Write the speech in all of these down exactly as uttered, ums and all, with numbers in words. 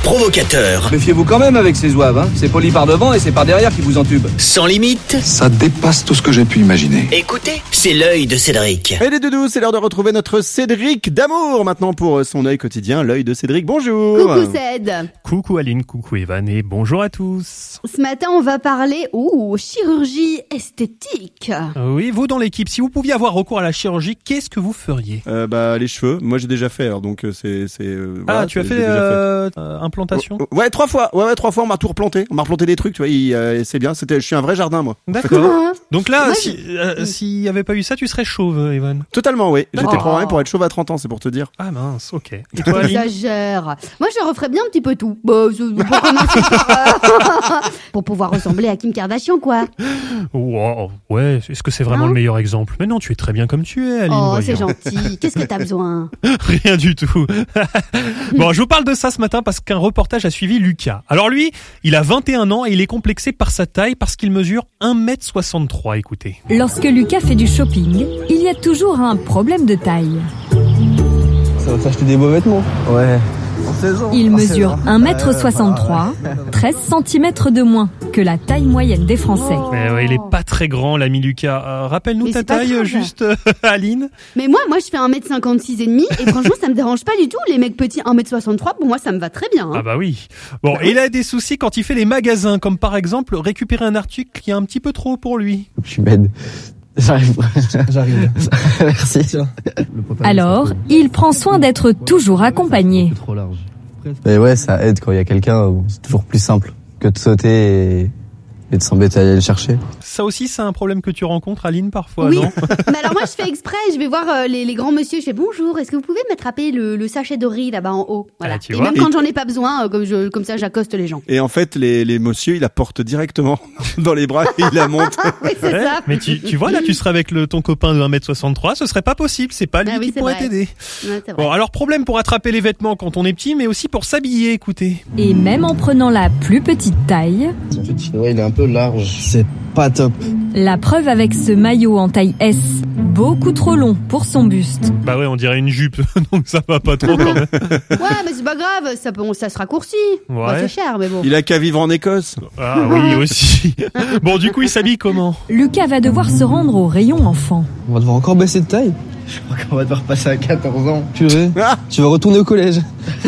provocateur. Méfiez-vous quand même avec ces zouaves, hein. C'est poli par devant et c'est par derrière qui vous entube. Sans limite. Ça dépasse tout ce que j'ai pu imaginer. Écoutez, c'est l'œil de Cédric. Et les doudous, c'est l'heure de retrouver notre Cédric d'amour maintenant pour son œil quotidien, l'œil de Cédric. Bonjour. Coucou Céd. Coucou Aline, coucou Evan et bonjour à tous. Ce matin, on va parler oh, chirurgie esthétique. Oui, vous dans l'équipe, si vous pouviez avoir recours à la chirurgie, qu'est-ce que vous feriez? euh, Bah les cheveux. Moi j'ai déjà fait, alors donc c'est c'est. Euh, ah, voilà, tu as j'ai fait, déjà euh, fait. Euh, implantation? Oh, oh, ouais, trois fois. Ouais, ouais, trois fois. On m'a tout replanté. On m'a replanté des trucs, tu vois. Il, euh, c'est bien. C'était. Je suis un vrai jardin, moi. D'accord. Donc là, Moi, si, euh, s'il y avait pas eu ça, tu serais chauve, Evan. Totalement, oui. J'étais Oh. programmé pour être chauve à trente ans, c'est pour te dire. Ah mince, ok. Et toi, Aline? Exagère. Moi, je referais bien un petit peu tout. Bah, pour commencer par, euh, pour pouvoir ressembler à Kim Kardashian, quoi. Wow, ouais, est-ce que c'est vraiment Hein le meilleur exemple? Mais non, tu es très bien comme tu es, Aline. Oh, voyons. c'est gentil. Qu'est-ce que t'as besoin? Rien du tout. Bon, je vous parle de ça ce matin parce qu'un reportage a suivi Lucas. Alors lui, il a vingt et un ans et il est complexé par sa taille parce qu'il mesure un mètre soixante-trois, écoutez. Lorsque Lucas fait du shopping, il y a toujours un problème de taille. Ça va t'acheter des beaux vêtements. Ouais. Il mesure un mètre soixante-trois, treize centimètres de moins que la taille moyenne des Français. Mais ouais, il est pas très grand, l'ami Lucas. Euh, rappelle-nous Mais ta c'est pas taille, grave. juste, euh, Aline. Mais moi, moi, je fais un mètre cinquante-six et demi et franchement, ça me dérange pas du tout. Les mecs petits un mètre soixante-trois, pour moi, ça me va très bien. Hein. Ah bah oui. Bon, et il a des soucis quand il fait les magasins, comme par exemple récupérer un article qui est un petit peu trop pour lui. Je suis bête. J'arrive. J'arrive. Merci. Alors, il prend soin d'être toujours accompagné. Trop large. Mais ouais, ça aide quand il y a quelqu'un. C'est toujours plus simple que de sauter et, et de s'embêter à aller le chercher. Ça aussi, c'est un problème que tu rencontres, Aline, parfois, Oui. non? Mais alors moi, je fais exprès. Je vais voir euh, les, les grands monsieur. Je fais bonjour. Est-ce que vous pouvez m'attraper le, le sachet de riz là-bas en haut? Voilà. Ah, tu et vois. même quand j'en ai pas besoin, euh, comme je, comme ça, j'accoste les gens. Et en fait, les les messieurs, ils la portent directement dans les bras et ils la montent. Oui, c'est Ouais, ça. mais tu, tu vois, là, tu serais avec le, ton copain de un mètre soixante-trois, ce serait pas possible, c'est pas lui Ah oui, qui c'est pourrait vrai. t'aider. Ouais, c'est vrai. Bon, alors problème pour attraper les vêtements quand on est petit, mais aussi pour s'habiller, écoutez. Et même en prenant la plus petite taille, Ouais, il est un peu large. C'est pas top. la preuve avec ce maillot en taille S, beaucoup trop long pour son buste. Bah ouais, on dirait une jupe, donc ça va pas trop quand même. Ouais, mais c'est pas grave. Ça peut, ça se raccourcit. Bon, Ouais. c'est cher, mais bon. Il a qu'à vivre en Écosse. Ah oui, aussi. Bon, du coup, il s'habille comment? Lucas va devoir se rendre au rayon enfant. On va devoir encore baisser de taille. Je crois qu'on va devoir passer à quatorze ans. Purée. Ah Tu vas retourner au collège.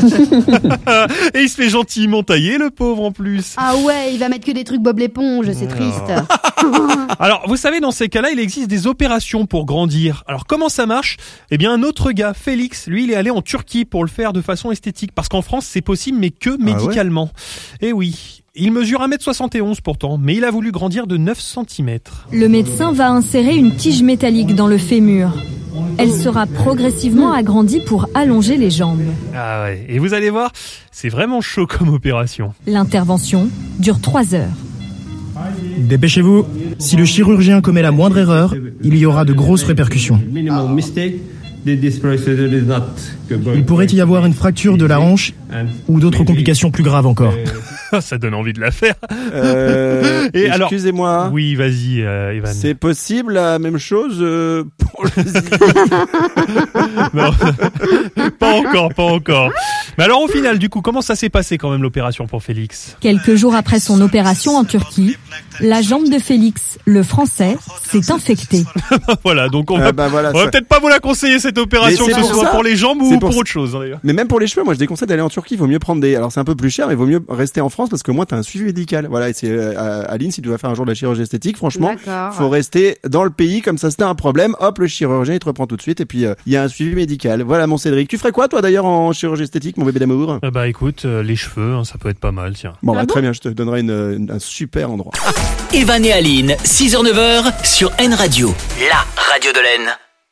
Et il se fait gentiment tailler, le pauvre, en plus. Ah ouais, il va mettre que des trucs Bob l'éponge. C'est triste. Alors, vous savez, dans ces cas-là, il existe des opérations pour grandir. Alors, comment ça marche? Eh bien, un autre gars, Félix, lui, il est allé en Turquie pour le faire de façon esthétique. Parce qu'en France, c'est possible, mais que médicalement. Eh oui. Il mesure un mètre soixante et onze pourtant, mais il a voulu grandir de neuf centimètres. Le médecin va insérer une tige métallique dans le fémur. Elle sera progressivement agrandie pour allonger les jambes. Ah ouais. Et vous allez voir, c'est vraiment chaud comme opération. L'intervention dure trois heures. Dépêchez-vous. Si le chirurgien commet la moindre erreur, il y aura de grosses répercussions. Il pourrait y avoir une fracture de la hanche ou d'autres complications plus graves encore. Ça donne envie de la faire. Euh, Et alors- excusez-moi. Oui, vas-y, euh, Evan. C'est possible la même chose euh, pour le Non, pas encore, pas encore. Mais alors au final, du coup, comment ça s'est passé quand même l'opération pour Félix? Quelques jours après son opération en Turquie, la jambe de Félix, le français, s'est infectée. Voilà, donc on Ah va, bah voilà, on va ça- peut-être pas vous la conseiller cette opération, Mais que c'est ce pour soit ça. pour les jambes C'est ou pour pour ça. autre chose, hein, d'ailleurs. Mais même pour les cheveux, moi je déconseille d'aller en Turquie. Il vaut mieux prendre des. Alors c'est un peu plus cher, mais il vaut mieux rester en France parce que moi t'as un suivi médical. Voilà, et c'est euh, Aline, si tu vas faire un jour de la chirurgie esthétique, franchement, D'accord. faut rester dans le pays comme ça. Si t'as un problème, hop, le chirurgien il te reprend tout de suite et puis il euh, y a un suivi médical. Voilà mon Cédric. Tu ferais quoi toi d'ailleurs en chirurgie esthétique, mon bébé d'amour? Euh, bah écoute, euh, les cheveux, hein, ça peut être pas mal, tiens. Bon, bah, Ah bon très bien, je te donnerai une, une- un super endroit. Evan et Aline, six heures neuf heures sur N Radio, la radio de l'Aisne.